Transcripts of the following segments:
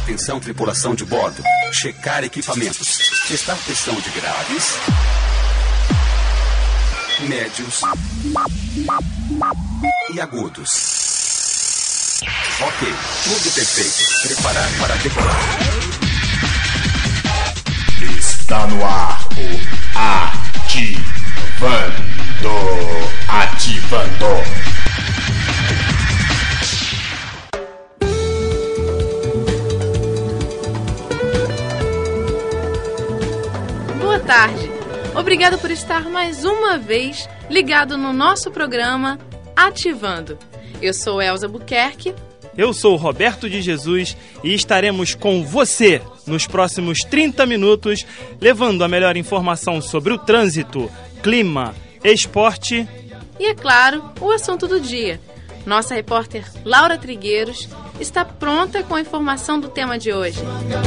Atenção, tripulação de bordo. Checar equipamentos. Testar pressão de graves, médios e agudos. Ok, tudo perfeito. Preparar para decolar. Está no ar o Ativando. Boa tarde. Obrigado por estar mais uma vez ligado no nosso programa Ativando. Eu sou Elza Buquerque. Eu sou Roberto de Jesus e estaremos com você nos próximos 30 minutos, levando a melhor informação sobre o trânsito, clima, esporte e, é claro, o assunto do dia. Nossa repórter Laura Trigueiros está pronta com a informação do tema de hoje.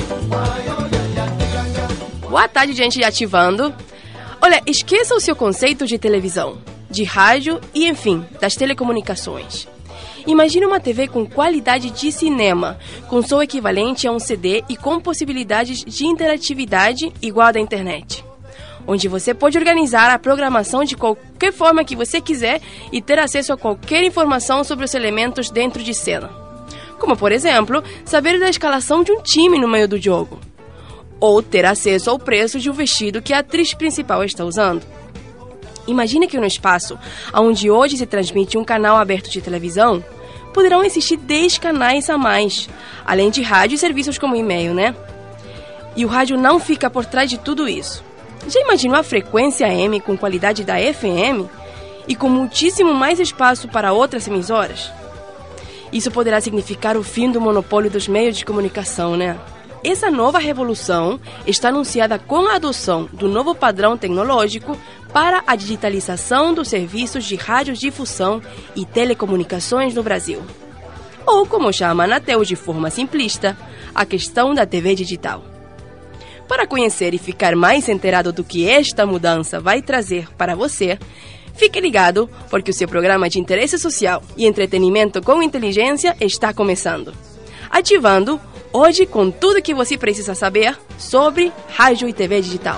Boa tarde, gente de Ativando. Olha, esqueça o seu conceito de televisão, de rádio e, enfim, das telecomunicações. Imagine uma TV com qualidade de cinema, com som equivalente a um CD e com possibilidades de interatividade igual à da internet, onde você pode organizar a programação de qualquer forma que você quiser e ter acesso a qualquer informação sobre os elementos dentro de cena. Como, por exemplo, saber da escalação de um time no meio do jogo, ou ter acesso ao preço de um vestido que a atriz principal está usando. Imagine que no espaço, onde hoje se transmite um canal aberto de televisão, poderão existir 10 canais a mais, além de rádio e serviços como e-mail, né? E o rádio não fica por trás de tudo isso. Já imaginou a frequência AM com qualidade da FM e com muitíssimo mais espaço para outras emissoras? Isso poderá significar o fim do monopólio dos meios de comunicação, né? Essa nova revolução está anunciada com a adoção do novo padrão tecnológico para a digitalização dos serviços de radiodifusão e telecomunicações no Brasil. Ou, como chama a Anatel de forma simplista, a questão da TV digital. Para conhecer e ficar mais inteirado do que esta mudança vai trazer para você, fique ligado, porque o seu programa de interesse social e entretenimento com inteligência está começando. Ativando, hoje com tudo que você precisa saber sobre rádio e TV digital.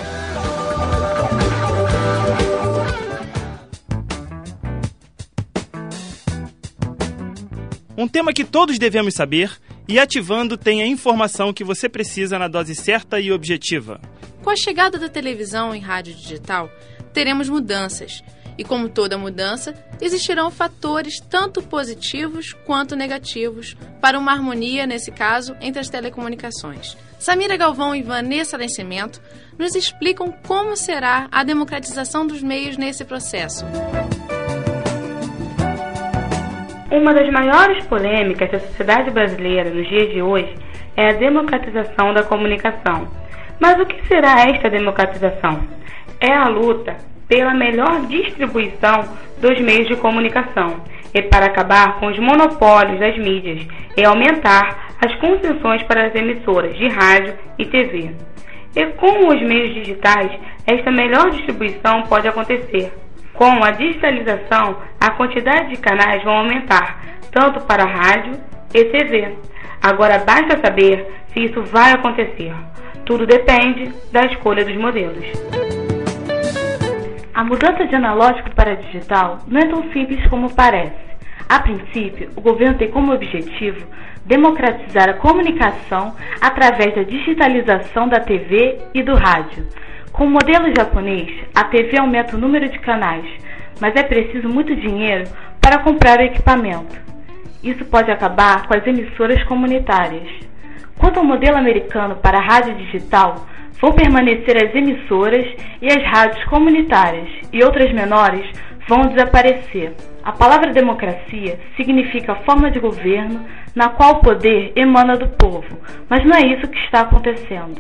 Um tema que todos devemos saber, e Ativando tem a informação que você precisa na dose certa e objetiva. Com a chegada da televisão e rádio digital, teremos mudanças. E como toda mudança, existirão fatores tanto positivos quanto negativos para uma harmonia, nesse caso, entre as telecomunicações. Samira Galvão e Vanessa Nascimento nos explicam como será a democratização dos meios nesse processo. Uma das maiores polêmicas da sociedade brasileira nos dias de hoje é a democratização da comunicação. Mas o que será esta democratização? É a luta pela melhor distribuição dos meios de comunicação e para acabar com os monopólios das mídias e aumentar as concessões para as emissoras de rádio e TV. E com os meios digitais, esta melhor distribuição pode acontecer. Com a digitalização, a quantidade de canais vão aumentar, tanto para rádio e TV. Agora basta saber se isso vai acontecer. Tudo depende da escolha dos modelos. A mudança de analógico para digital não é tão simples como parece. A princípio, o governo tem como objetivo democratizar a comunicação através da digitalização da TV e do rádio. Com o modelo japonês, a TV aumenta o número de canais, mas é preciso muito dinheiro para comprar o equipamento. Isso pode acabar com as emissoras comunitárias. Quanto ao modelo americano para a rádio digital, vão permanecer as emissoras e as rádios comunitárias, e outras menores vão desaparecer. A palavra democracia significa forma de governo na qual o poder emana do povo, mas não é isso que está acontecendo.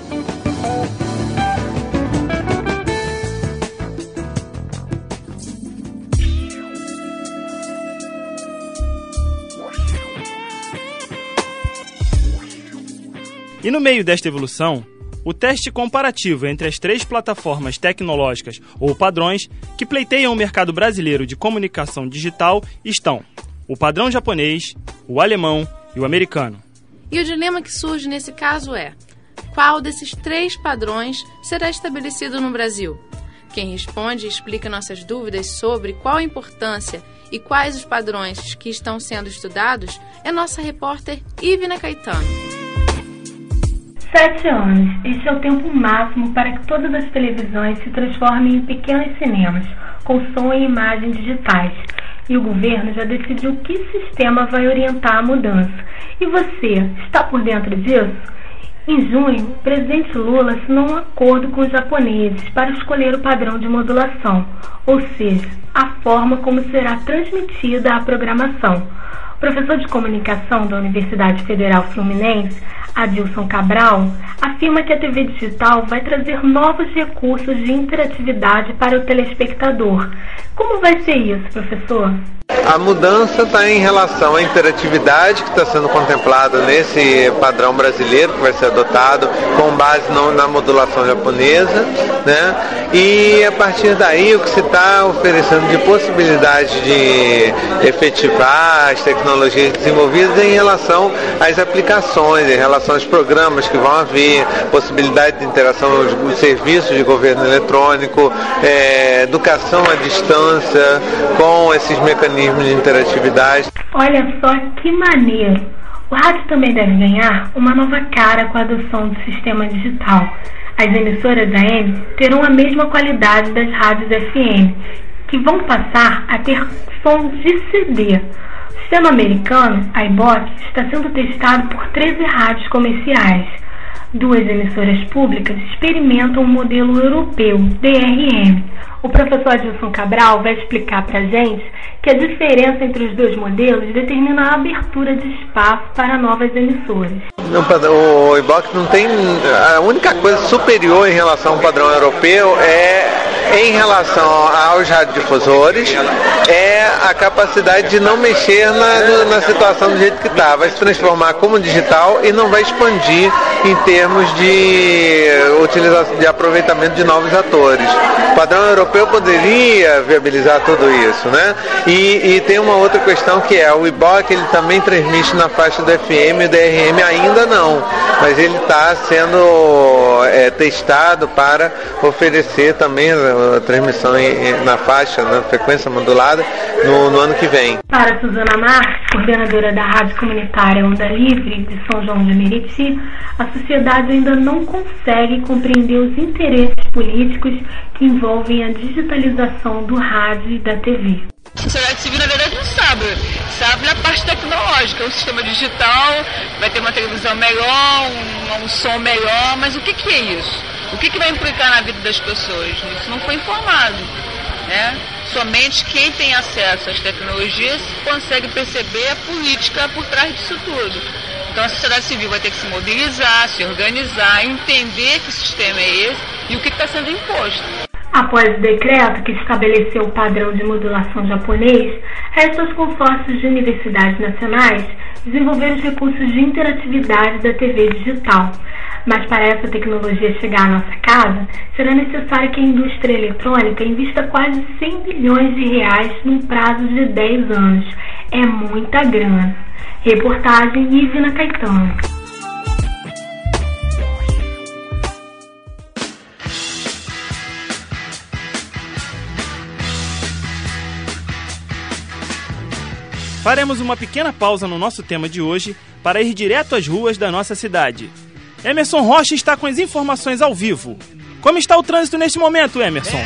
E no meio desta evolução, o teste comparativo entre as 3 plataformas tecnológicas ou padrões que pleiteiam o mercado brasileiro de comunicação digital estão o padrão japonês, o alemão e o americano. E o dilema que surge nesse caso é: qual desses 3 padrões será estabelecido no Brasil? Quem responde e explica nossas dúvidas sobre qual a importância e quais os padrões que estão sendo estudados é nossa repórter Ivna Caetano. 7 anos. Este é o tempo máximo para que todas as televisões se transformem em pequenos cinemas, com som e imagem digitais. E o governo já decidiu que sistema vai orientar a mudança. E você, está por dentro disso? Em junho, o presidente Lula assinou um acordo com os japoneses para escolher o padrão de modulação, ou seja, a forma como será transmitida a programação. O professor de comunicação da Universidade Federal Fluminense, Adilson Cabral, afirma que a TV digital vai trazer novos recursos de interatividade para o telespectador. Como vai ser isso, professor? A mudança está em relação à interatividade que está sendo contemplada nesse padrão brasileiro que vai ser adotado com base na modulação japonesa, né? E a partir daí o que se está oferecendo de possibilidade de efetivar as tecnologias desenvolvidas em relação às aplicações, em relação aos programas que vão haver, possibilidade de interação nos serviços de governo eletrônico, educação à distância com esses mecanismos de interatividade. Olha só que maneiro! O rádio também deve ganhar uma nova cara com a adoção do sistema digital. As emissoras AM terão a mesma qualidade das rádios FM, que vão passar a ter som de CD. O sistema americano, iBox, está sendo testado por 13 rádios comerciais. 2 emissoras públicas experimentam o modelo europeu, DRM. O professor Adilson Cabral vai explicar para a gente que a diferença entre os 2 modelos determina a abertura de espaço para novas emissoras. O iBox não tem... A única coisa superior em relação ao padrão europeu em relação aos radiodifusores, é a capacidade de não mexer na situação do jeito que está. Vai se transformar como digital e não vai expandir em termos de utilização, de aproveitamento de novos atores. O padrão europeu poderia viabilizar tudo isso, né? E tem uma outra questão que é o iBox, ele também transmite na faixa do FM e do DRM ainda não, mas ele está sendo testado para oferecer também a transmissão na faixa, na frequência modulada no ano que vem. Para Suzana Marques, coordenadora da Rádio Comunitária Onda Livre de São João de Meriti, a sociedade ainda não consegue compreender os interesses políticos que envolvem a digitalização do rádio e da TV. A sociedade civil, na verdade, não sabe a parte tecnológica, o sistema digital, vai ter uma televisão melhor, um som melhor, mas o que é isso? O que vai implicar na vida das pessoas? Isso não foi informado, né? Somente quem tem acesso às tecnologias consegue perceber a política por trás disso tudo. Então a sociedade civil vai ter que se mobilizar, se organizar, entender que sistema é esse e o que está sendo imposto. Após o decreto que estabeleceu o padrão de modulação japonês, resta aos consórcios de universidades nacionais desenvolver os recursos de interatividade da TV digital. Mas para essa tecnologia chegar à nossa casa, será necessário que a indústria eletrônica invista quase 100 bilhões de reais num prazo de 10 anos. É muita grana. Reportagem Ivna Caetano. Faremos uma pequena pausa no nosso tema de hoje para ir direto às ruas da nossa cidade. Emerson Rocha está com as informações ao vivo. Como está o trânsito neste momento, Emerson?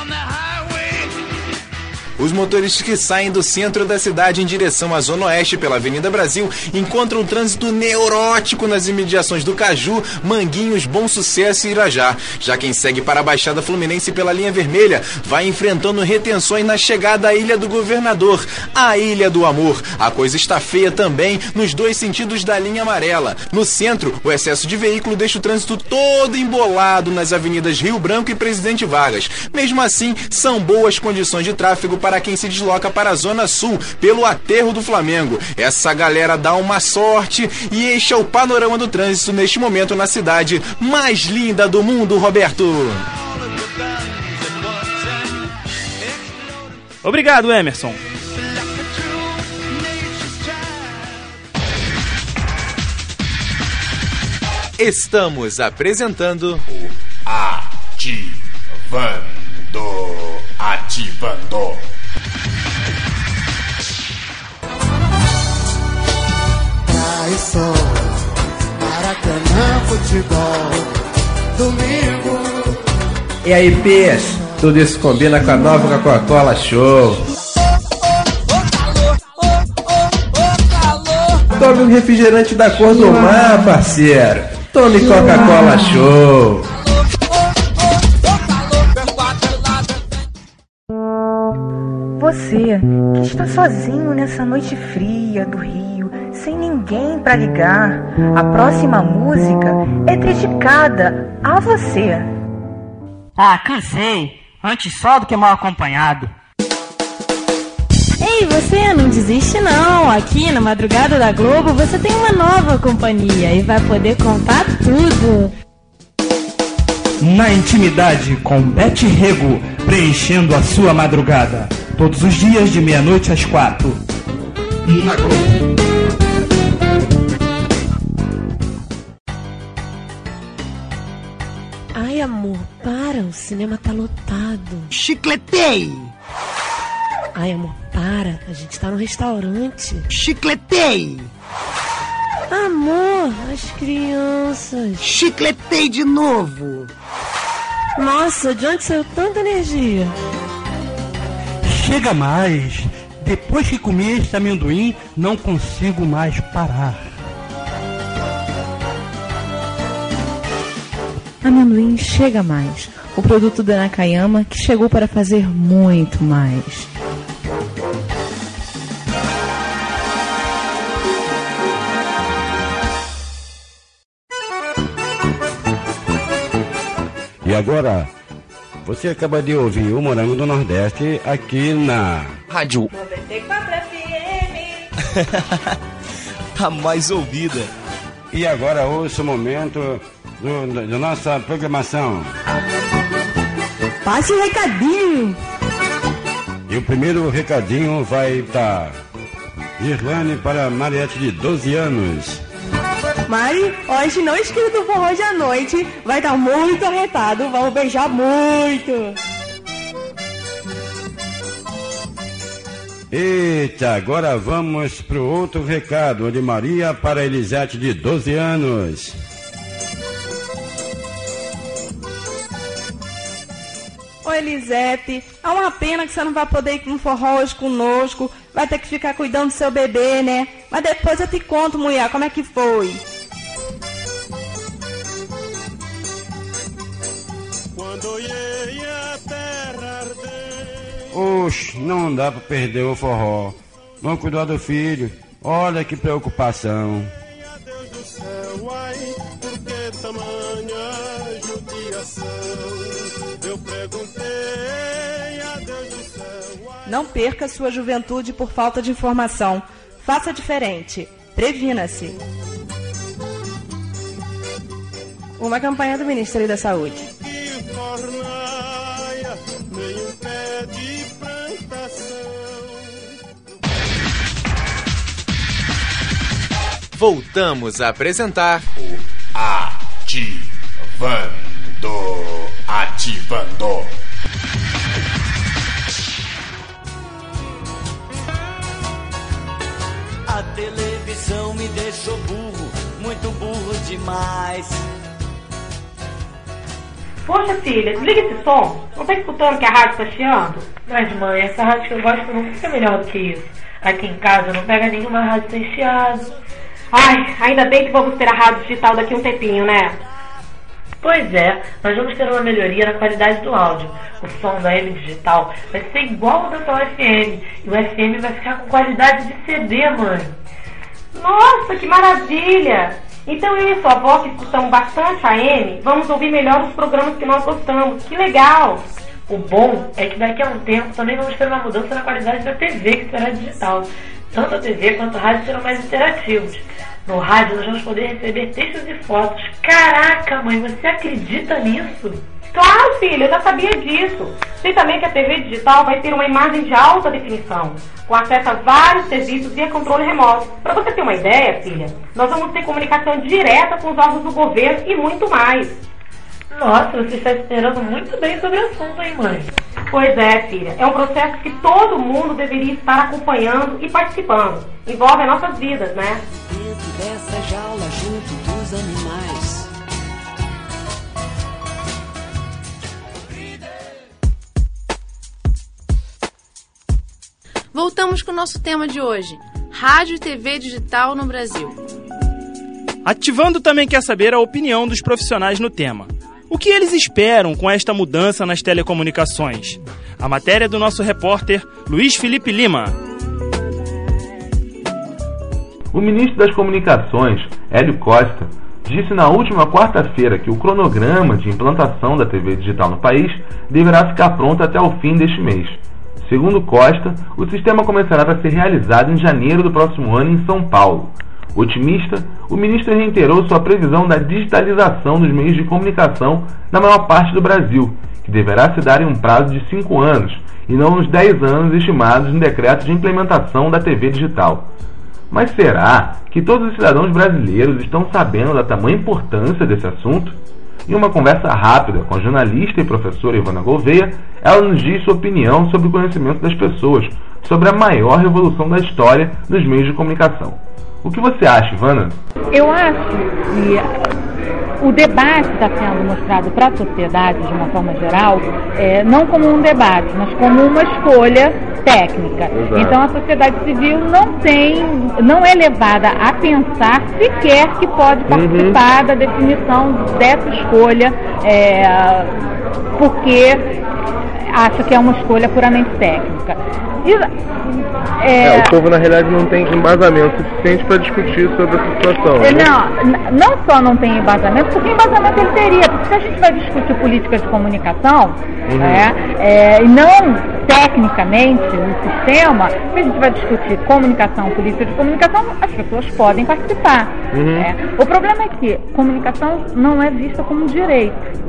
Os motoristas que saem do centro da cidade em direção à Zona Oeste pela Avenida Brasil encontram um trânsito neurótico nas imediações do Caju, Manguinhos, Bom Sucesso e Irajá. Já quem segue para a Baixada Fluminense pela linha vermelha vai enfrentando retenções na chegada à Ilha do Governador, a Ilha do Amor. A coisa está feia também nos 2 sentidos da linha amarela. No centro, o excesso de veículo deixa o trânsito todo embolado nas avenidas Rio Branco e Presidente Vargas. Mesmo assim, são boas condições de tráfego para quem se desloca para a Zona Sul, pelo Aterro do Flamengo. Essa galera dá uma sorte e este é o panorama do trânsito neste momento na cidade mais linda do mundo, Roberto. Obrigado, Emerson. Estamos apresentando o Ativando. Traição, Maracanã, futebol, domingo. E aí, peixe? Tudo isso combina com a nova Coca-Cola Show. Tome um refrigerante da cor do mar, parceiro. Tome Coca-Cola Show. Você que está sozinho nessa noite fria do Rio, sem ninguém pra ligar, a próxima música é dedicada a você. Ah, cansei. Antes só do que mal acompanhado. Ei, você não desiste não. Aqui na Madrugada da Globo você tem uma nova companhia e vai poder contar tudo. Na intimidade com Beth Rego, preenchendo a sua madrugada. Todos os dias de meia-noite às 4. Na Globo. Ai, amor, para, o cinema tá lotado. Chicletei! Ai, amor, para, a gente tá no restaurante. Chicletei! Amor, as crianças. Chicletei de novo! Nossa, de onde saiu tanta energia? Chega mais! Depois que comi este amendoim, não consigo mais parar. Amendoim chega mais. O produto da Nakayama que chegou para fazer muito mais. E agora, você acaba de ouvir o Morango do Nordeste aqui na Rádio 94 FM. A mais ouvida. E agora ouça o momento da nossa programação. Passe o recadinho. E o primeiro recadinho vai estar Irlane para Mariette de 12 anos. Mari, hoje não escrito do forró de à noite, vai estar muito arretado, vamos beijar muito. Eita, agora vamos pro outro recado de Maria para Elisete de 12 anos. Ô Elisete, é uma pena que você não vai poder ir no forró hoje conosco, vai ter que ficar cuidando do seu bebê, né? Mas depois eu te conto, mulher, como é que foi. Oxe, não dá pra perder o forró. Vamos cuidar do filho. Olha que preocupação. Deus do céu, ai, por que tamanha judiação? Eu perguntei a Deus do céu, ai. Não perca sua juventude por falta de informação. Faça diferente. Previna-se. Uma campanha do Ministério da Saúde. Nenhum pé de plantação. Voltamos a apresentar o Ativando. A televisão me deixou burro, muito burro demais. Poxa, filha, desliga esse som. Não tá escutando que a rádio tá chiando? Mas, mãe, essa rádio que eu gosto não fica melhor do que isso. Aqui em casa não pega nenhuma rádio sem chiado. Ai, ainda bem que vamos ter a rádio digital daqui a um tempinho, né? Pois é, nós vamos ter uma melhoria na qualidade do áudio. O som da M digital vai ser igual ao da atual FM. E o FM vai ficar com qualidade de CD, mãe. Nossa, que maravilha! Então eu e sua avó, que escutamos bastante a AM, vamos ouvir melhor os programas que nós gostamos. Que legal! O bom é que daqui a um tempo também vamos ter uma mudança na qualidade da TV, que será digital. Tanto a TV quanto a rádio serão mais interativos. No rádio nós vamos poder receber textos e fotos. Caraca, mãe, você acredita nisso? Claro, filha, eu já sabia disso. Sei também que a TV digital vai ter uma imagem de alta definição, com acesso a vários serviços via controle remoto. Para você ter uma ideia, filha, nós vamos ter comunicação direta com os órgãos do governo e muito mais. Nossa, você está esperando muito bem sobre o assunto, hein, mãe? Pois é, filha. É um processo que todo mundo deveria estar acompanhando e participando. Envolve as nossas vidas, né? Dentro dessa jaula, junto dos animais. Voltamos com o nosso tema de hoje: rádio e TV digital no Brasil. Ativando também quer saber a opinião dos profissionais no tema. O que eles esperam com esta mudança nas telecomunicações? A matéria do nosso repórter Luiz Felipe Lima. O ministro das Comunicações, Hélio Costa, disse na última quarta-feira que o cronograma de implantação da TV digital no país deverá ficar pronto até o fim deste mês. Segundo Costa, o sistema começará a ser realizado em janeiro do próximo ano em São Paulo. Otimista, o ministro reiterou sua previsão da digitalização dos meios de comunicação na maior parte do Brasil, que deverá se dar em um prazo de 5 anos, e não nos 10 anos estimados no decreto de implementação da TV digital. Mas será que todos os cidadãos brasileiros estão sabendo da tamanha importância desse assunto? Em uma conversa rápida com a jornalista e professora Ivana Gouveia, ela nos diz sua opinião sobre o conhecimento das pessoas sobre a maior revolução da história nos meios de comunicação. O que você acha, Ivana? Eu acho que o debate está sendo mostrado para a sociedade, de uma forma geral, não como um debate, mas como uma escolha técnica. Exato. Então a sociedade civil não é levada a pensar sequer que pode participar da definição dessa escolha, porque acha que é uma escolha puramente técnica. O povo, na realidade, não tem embasamento suficiente para discutir sobre essa situação. Não só não tem embasamento, porque embasamento ele teria, porque se a gente vai discutir política de comunicação, e não tecnicamente no sistema, se a gente vai discutir comunicação, política de comunicação, as pessoas podem participar. O problema é que comunicação não é vista como um direito.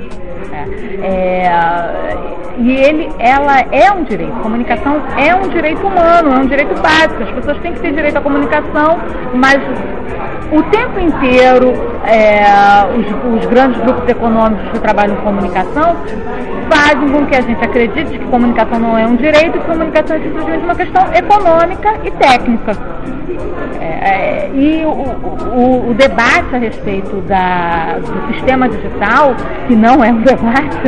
Ela é um direito. Comunicação é um direito humano, é um direito básico. As pessoas têm que ter direito à comunicação, mas o tempo inteiro os grandes grupos econômicos que trabalham com comunicação fazem com que a gente acredite que comunicação não é um direito, que comunicação é simplesmente uma questão econômica e técnica. E o debate a respeito do sistema digital, que não é um debate,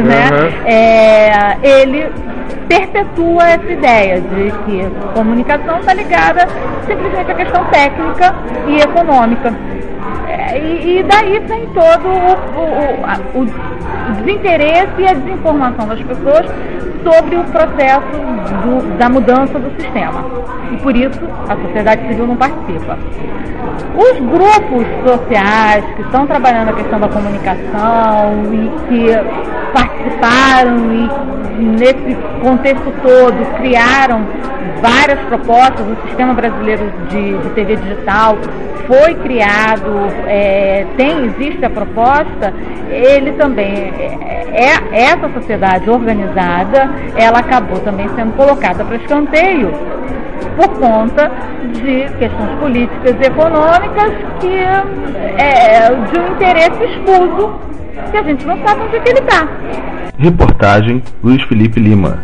ele perpetua essa ideia de que comunicação está ligada simplesmente à questão técnica e econômica. E daí vem todo o desinteresse e a desinformação das pessoas sobre o processo da mudança do sistema. E por isso a sociedade civil não participa. Os grupos sociais que estão trabalhando a questão da comunicação e que participaram e nesse contexto todo criaram várias propostas. O Sistema Brasileiro de TV Digital foi criado, existe a proposta. Ele também, essa sociedade organizada, ela acabou também sendo colocada para escanteio por conta de questões políticas e econômicas de um interesse escuso que a gente não sabe onde é que ele está. Reportagem Luiz Felipe Lima.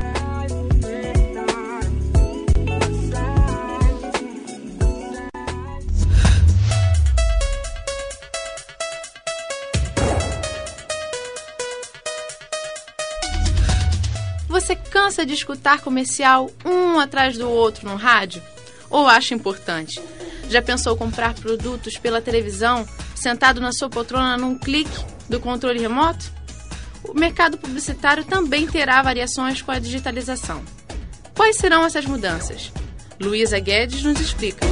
Você cansa de escutar comercial um atrás do outro no rádio? Ou acha importante? Já pensou comprar produtos pela televisão, sentado na sua poltrona num clique do controle remoto? O mercado publicitário também terá variações com a digitalização. Quais serão essas mudanças? Luísa Guedes nos explica.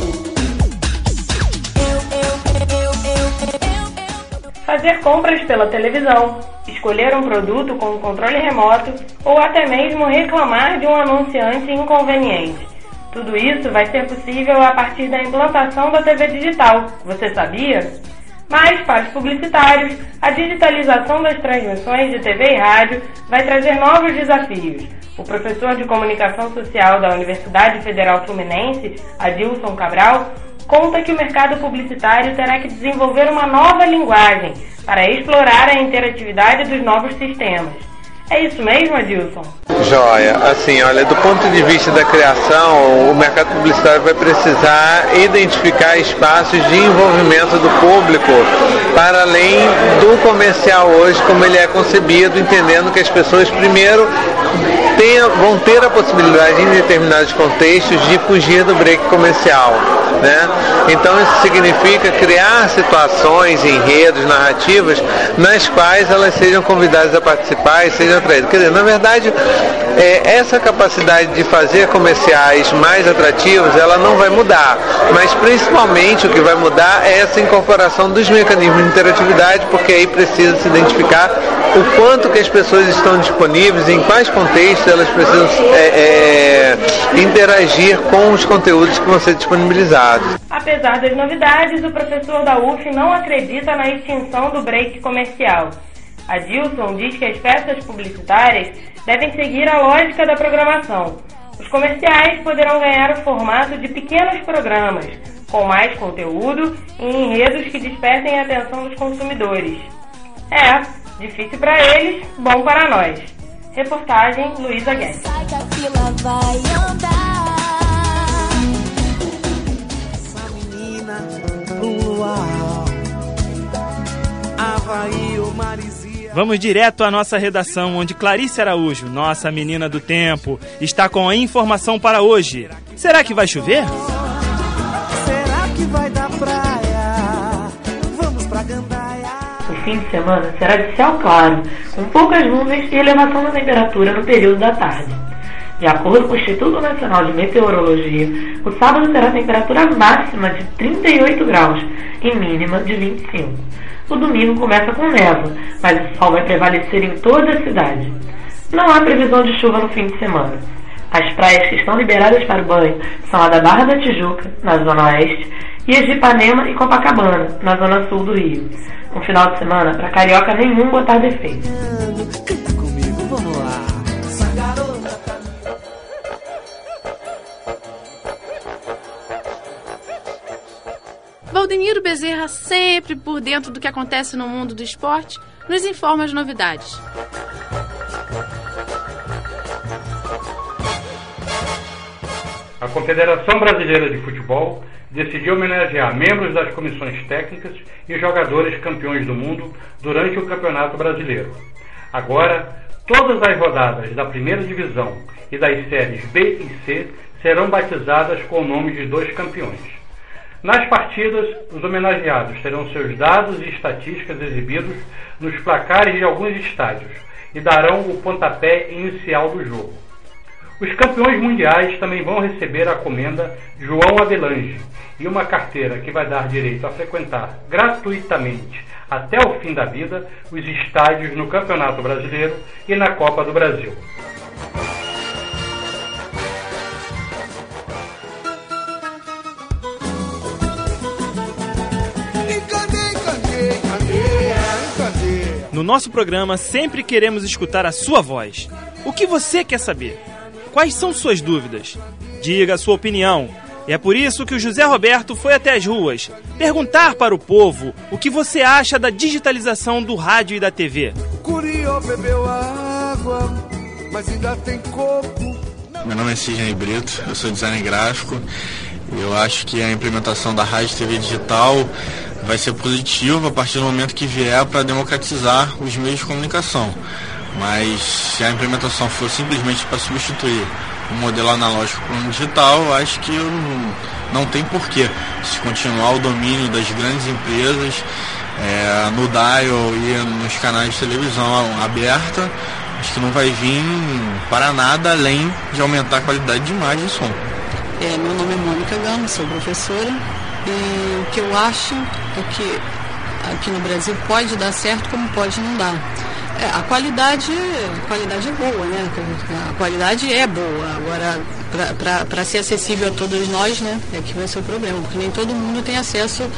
Fazer compras pela televisão, escolher um produto com controle remoto ou até mesmo reclamar de um anunciante inconveniente. Tudo isso vai ser possível a partir da implantação da TV digital. Você sabia? Mas, para os publicitários, a digitalização das transmissões de TV e rádio vai trazer novos desafios. O professor de Comunicação Social da Universidade Federal Fluminense, Adilson Cabral, conta que o mercado publicitário terá que desenvolver uma nova linguagem para explorar a interatividade dos novos sistemas. É isso mesmo, Adilson? Joia. Assim, olha, do ponto de vista da criação, o mercado publicitário vai precisar identificar espaços de envolvimento do público para além do comercial hoje, como ele é concebido, entendendo que as pessoas primeiro vão ter a possibilidade, em determinados contextos, de fugir do break comercial, né? Então isso significa criar situações, enredos, narrativas, nas quais elas sejam convidadas a participar e sejam atraídas. Quer dizer, na verdade, essa capacidade de fazer comerciais mais atrativos, ela não vai mudar, mas principalmente o que vai mudar é essa incorporação dos mecanismos de interatividade, porque aí precisa se identificar o quanto que as pessoas estão disponíveis, em quais contextos elas precisam interagir com os conteúdos que vão ser disponibilizados. Apesar das novidades, o professor da UF não acredita na extinção do break comercial. Adilson diz que as peças publicitárias devem seguir a lógica da programação. Os comerciais poderão ganhar o formato de pequenos programas, com mais conteúdo e enredos que despertem a atenção dos consumidores. Difícil para eles, bom para nós. Reportagem Luísa Guedes. Vamos direto à nossa redação, onde Clarice Araújo, nossa menina do tempo, está com a informação para hoje. Será que vai chover? Será que vai dar praia? Vamos pra Gandaia. O fim de semana será de céu claro, com poucas nuvens e elevação da temperatura no período da tarde. De acordo com o Instituto Nacional de Meteorologia, o sábado terá temperatura máxima de 38 graus e mínima de 25. O domingo começa com névoa, mas o sol vai prevalecer em toda a cidade. Não há previsão de chuva no fim de semana. As praias que estão liberadas para o banho são a da Barra da Tijuca, na zona oeste, e as de Ipanema e Copacabana, na zona sul do Rio. Um final de semana para carioca nenhum botar defeito. Canta comigo, vamos lá. Valdemiro Bezerra, sempre por dentro do que acontece no mundo do esporte, nos informa as novidades. A Confederação Brasileira de Futebol decidiu homenagear membros das comissões técnicas e jogadores campeões do mundo durante o Campeonato Brasileiro. Agora, todas as rodadas da primeira divisão e das séries B e C serão batizadas com o nome de dois campeões. Nas partidas, os homenageados terão seus dados e estatísticas exibidos nos placares de alguns estádios e darão o pontapé inicial do jogo. Os campeões mundiais também vão receber a comenda João Avelange e uma carteira que vai dar direito a frequentar gratuitamente até o fim da vida os estádios no Campeonato Brasileiro e na Copa do Brasil. No nosso programa, sempre queremos escutar a sua voz. O que você quer saber? Quais são suas dúvidas? Diga a sua opinião. E é por isso que o José Roberto foi até as ruas perguntar para o povo o que você acha da digitalização do rádio e da TV. Curió bebeu água, mas ainda tem coco. Meu nome é Sidney Brito, eu sou designer gráfico. Eu acho que a implementação da rádio e TV digital vai ser positiva a partir do momento que vier para democratizar os meios de comunicação. Mas se a implementação for simplesmente para substituir o modelo analógico por um digital, eu acho que não tem porquê. Se continuar o domínio das grandes empresas no dial e nos canais de televisão aberta, acho que não vai vir para nada além de aumentar a qualidade de imagem e som. Meu nome é Mônica Gama, sou professora, e o que eu acho é que aqui no Brasil pode dar certo como pode não dar. A qualidade é boa, né? A qualidade é boa. Agora, para ser acessível a todos nós, né? É que vai ser o problema, porque nem todo mundo tem acesso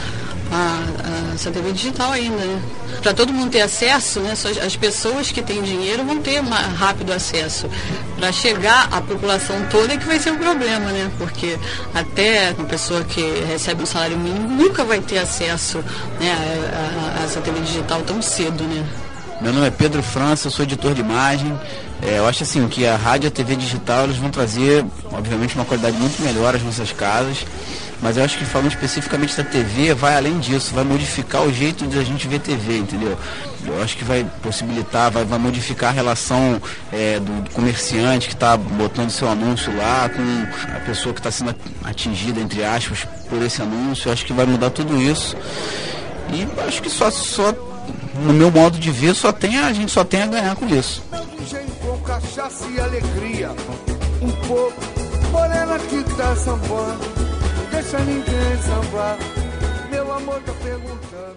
essa TV digital ainda, né? Para todo mundo ter acesso, né? Só as pessoas que têm dinheiro vão ter mais rápido acesso. Para chegar à população toda é que vai ser um problema, né? Porque até uma pessoa que recebe um salário mínimo nunca vai ter acesso, né, a essa TV digital tão cedo, né? Meu nome é Pedro França, eu sou editor de imagem. Eu acho assim, que a rádio e a TV digital eles vão trazer, obviamente, uma qualidade muito melhor às nossas casas. Mas eu acho que falando especificamente da TV, vai além disso, vai modificar o jeito de a gente ver TV, entendeu? Eu acho que vai possibilitar, vai modificar a relação do comerciante que está botando seu anúncio lá com a pessoa que está sendo atingida, entre aspas, por esse anúncio. Eu acho que vai mudar tudo isso. E acho que só no meu modo de ver, a gente só tem a ganhar com isso. Com cachaça e alegria, um pouco morena que tá sambando. Deixa ninguém sambar, meu amor tá perguntando.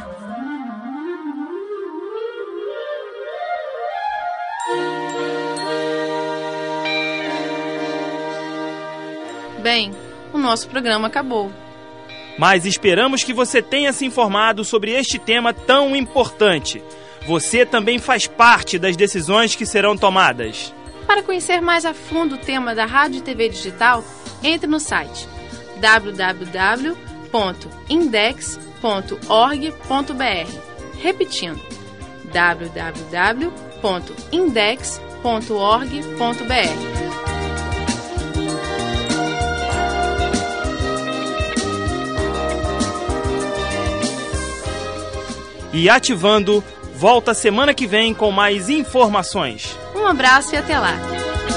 Bem, o nosso programa acabou. Mas esperamos que você tenha se informado sobre este tema tão importante. Você também faz parte das decisões que serão tomadas. Para conhecer mais a fundo o tema da Rádio e TV Digital, entre no site www.index.org.br. Repetindo, www.index.org.br. E Ativando volta semana que vem com mais informações. Um abraço e até lá.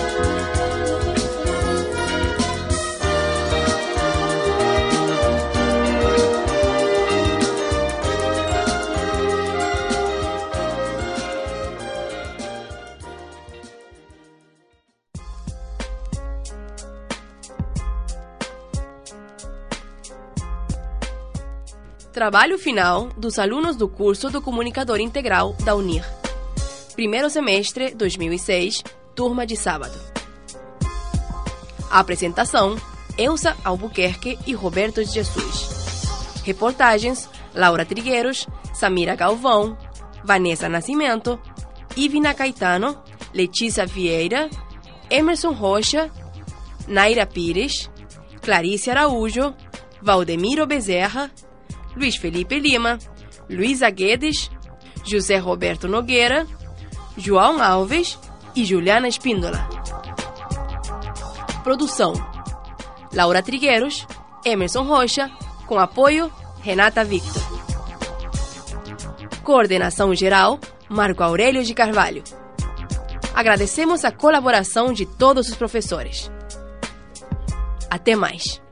Trabalho final dos alunos do curso do Comunicador Integral da UNIR. Primeiro semestre 2006, turma de sábado. Apresentação: Elsa Albuquerque e Roberto Jesus. Reportagens: Laura Trigueiros, Samira Galvão, Vanessa Nascimento, Ivina Caetano, Letícia Vieira, Emerson Rocha, Naira Pires, Clarice Araújo, Valdemiro Bezerra, Luiz Felipe Lima, Luísa Guedes, José Roberto Nogueira, João Alves e Juliana Espíndola. Produção: Laura Trigueiros, Emerson Rocha, com apoio Renata Victor. Coordenação geral: Marco Aurélio de Carvalho. Agradecemos a colaboração de todos os professores. Até mais!